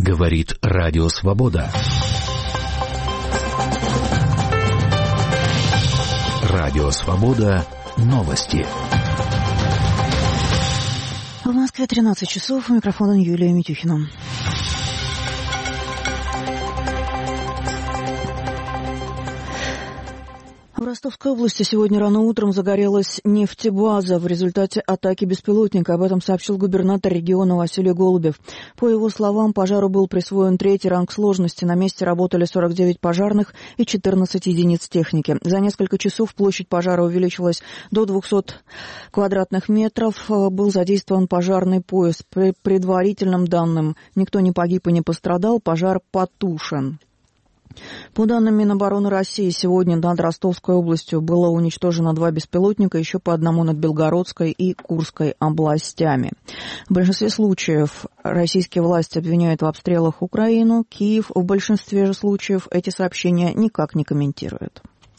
Говорит Радио Свобода. Радио Свобода. Новости. В Москве 13 часов. У микрофона Юлия Митюхина. В Ростовской области сегодня рано утром загорелась нефтебаза в результате атаки беспилотника. Об этом сообщил губернатор региона Василий Голубев. По его словам, пожару был присвоен 3-й ранг сложности. На месте работали 49 пожарных и 14 единиц техники. За несколько часов площадь пожара увеличилась до 200 квадратных метров. Был задействован пожарный поезд. По предварительным данным, никто не погиб и не пострадал. Пожар потушен. По данным Минобороны России, сегодня над Ростовской областью было уничтожено 2 беспилотника, еще по одному над Белгородской и Курской областями. В большинстве случаев российские власти обвиняют в обстрелах Украину. Киев в большинстве же случаев эти сообщения никак не комментирует.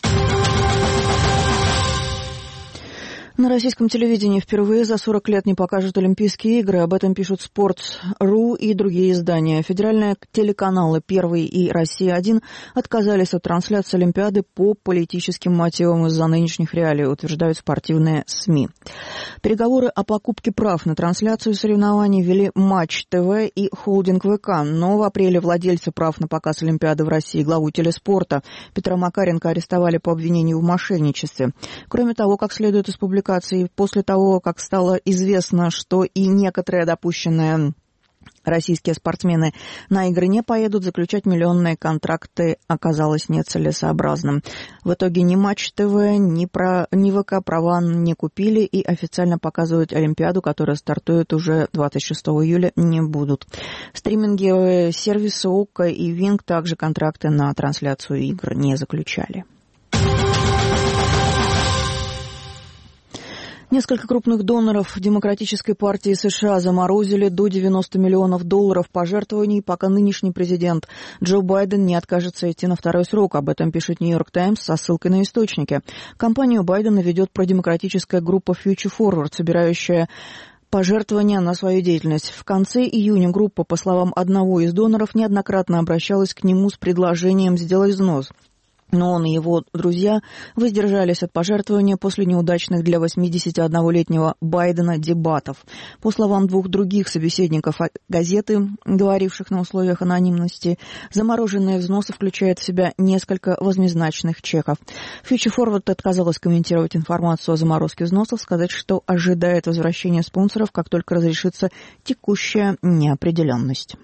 На российском телевидении впервые за 40 лет не покажут Олимпийские игры. Об этом пишут Sports.ru и другие издания. Федеральные телеканалы «Первый» и «Россия-1» отказались от трансляции Олимпиады по политическим мотивам из-за нынешних реалий, утверждают спортивные СМИ. Переговоры о покупке прав на трансляцию соревнований вели Матч ТВ и Холдинг ВК. Но в апреле владельцы прав на показ Олимпиады в России, главу телеспорта Петра Макаренко, арестовали по обвинению в мошенничестве. Кроме того, как следует из публикации, после того, как стало известно, что и некоторые допущенные российские спортсмены на игры не поедут, заключать миллионные контракты оказалось нецелесообразным. В итоге ни Матч ТВ, ни ВК права не купили и официально показывать Олимпиаду, которая стартует уже 26 июля, не будут. Стриминговые сервисы ОККО и Винг также контракты на трансляцию игр не заключали. Несколько крупных доноров Демократической партии США заморозили до $90 миллионов пожертвований, пока нынешний президент Джо Байден не откажется идти на второй срок. Об этом пишет Нью-Йорк Таймс со ссылкой на источники. Кампанию Байдена ведет продемократическая группа Future Forward, собирающая пожертвования на свою деятельность. В конце июня группа, по словам одного из доноров, неоднократно обращалась к нему с предложением сделать взнос. Но он и его друзья воздержались от пожертвования после неудачных для 81-летнего Байдена дебатов. По словам 2 других собеседников газеты, говоривших на условиях анонимности, замороженные взносы включают в себя несколько восьмизначных чеков. Future Forward отказалась комментировать информацию о заморозке взносов, сказать, что ожидает возвращения спонсоров, как только разрешится текущая неопределенность.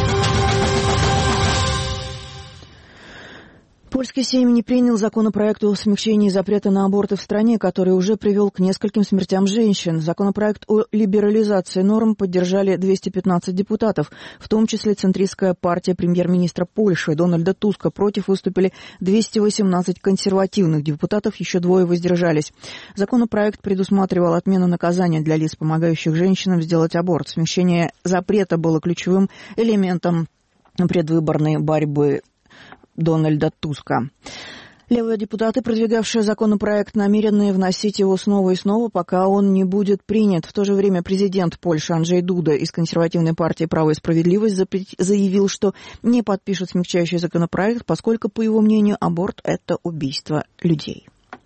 Польский Сейм не принял законопроект о смягчении запрета на аборты в стране, который уже привел к нескольким смертям женщин. Законопроект о либерализации норм поддержали 215 депутатов, в том числе центристская партия премьер-министра Польши Дональда Туска. Против выступили 218 консервативных депутатов, еще 2 воздержались. Законопроект предусматривал отмену наказания для лиц, помогающих женщинам сделать аборт. Смягчение запрета было ключевым элементом предвыборной борьбы Дональда Туска. Левые депутаты, продвигавшие законопроект, намерены вносить его снова и снова, пока он не будет принят. В то же время президент Польши Анджей Дуда из консервативной партии «Право и справедливость» заявил, что не подпишет смягчающий законопроект, поскольку, по его мнению, аборт – это убийство людей.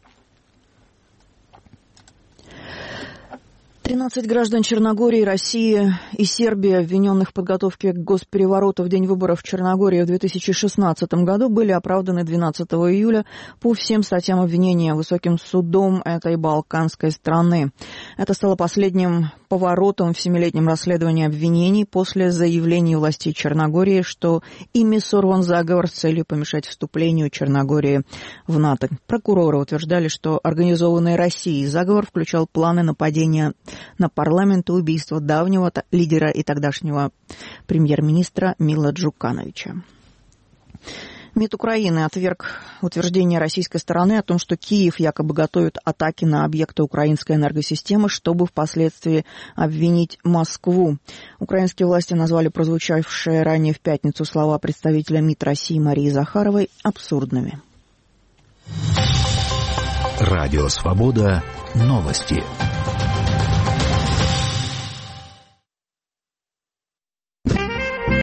13 граждан Черногории, России и Сербии, обвиненных в подготовке к госперевороту в день выборов в Черногории в 2016 году, были оправданы 12 июля по всем статьям обвинения Высоким судом этой балканской страны. Это стало последним поворотом в 7-летнем расследовании обвинений после заявлений властей Черногории, что ими сорван заговор с целью помешать вступлению Черногории в НАТО. Прокуроры утверждали, что организованный Россией заговор включал планы нападения на парламент и убийство давнего лидера и тогдашнего премьер-министра Мила Джукановича. МИД Украины отверг утверждение российской стороны о том, что Киев якобы готовит атаки на объекты украинской энергосистемы, чтобы впоследствии обвинить Москву. Украинские власти назвали прозвучавшие ранее в пятницу слова представителя МИД России Марии Захаровой абсурдными. Радио Свобода. Новости.